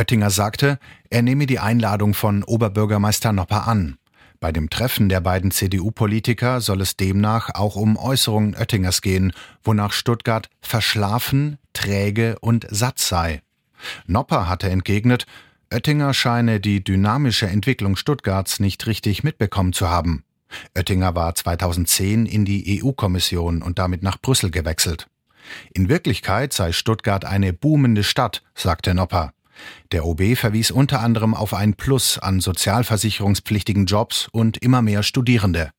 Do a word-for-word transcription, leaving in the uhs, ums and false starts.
Oettinger sagte, er nehme die Einladung von Oberbürgermeister Nopper an. Bei dem Treffen der beiden C D U-Politiker soll es demnach auch um Äußerungen Oettingers gehen, wonach Stuttgart verschlafen, träge und satt sei. Nopper hatte entgegnet, Oettinger scheine die dynamische Entwicklung Stuttgarts nicht richtig mitbekommen zu haben. Oettinger war zweitausendzehn in die E U-Kommission und damit nach Brüssel gewechselt. In Wirklichkeit sei Stuttgart eine boomende Stadt, sagte Nopper. Der O B verwies unter anderem auf ein Plus an sozialversicherungspflichtigen Jobs und immer mehr Studierende.